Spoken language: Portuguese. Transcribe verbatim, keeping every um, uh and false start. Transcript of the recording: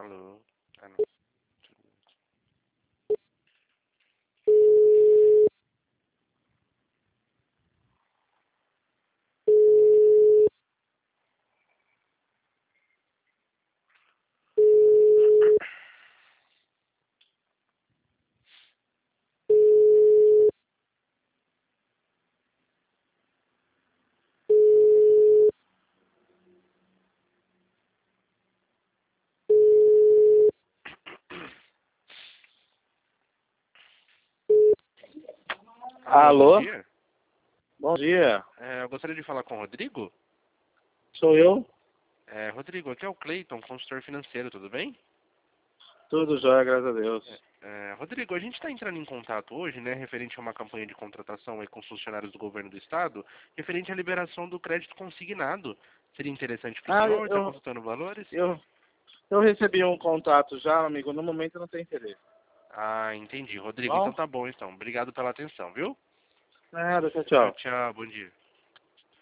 Alô? Ah, não. Alô, Alô? bom dia. Bom dia. É, eu gostaria de falar com o Rodrigo. Sou eu? É, Rodrigo, aqui é o Cleiton, consultor financeiro, tudo bem? Tudo jóia, graças a Deus. É, Rodrigo, a gente está entrando em contato hoje, né, referente a uma campanha de contratação aí com os funcionários do governo do estado, referente à liberação do crédito consignado. Seria interessante para o Ah, senhor, está eu, consultando valores? eu, eu recebi um contato já, amigo. No momento eu não tenho interesse. Ah, entendi. Rodrigo, então Bom? tá bom, então. Obrigado pela atenção, viu? Nada, tchau, Tchau, tchau. tchau, bom dia.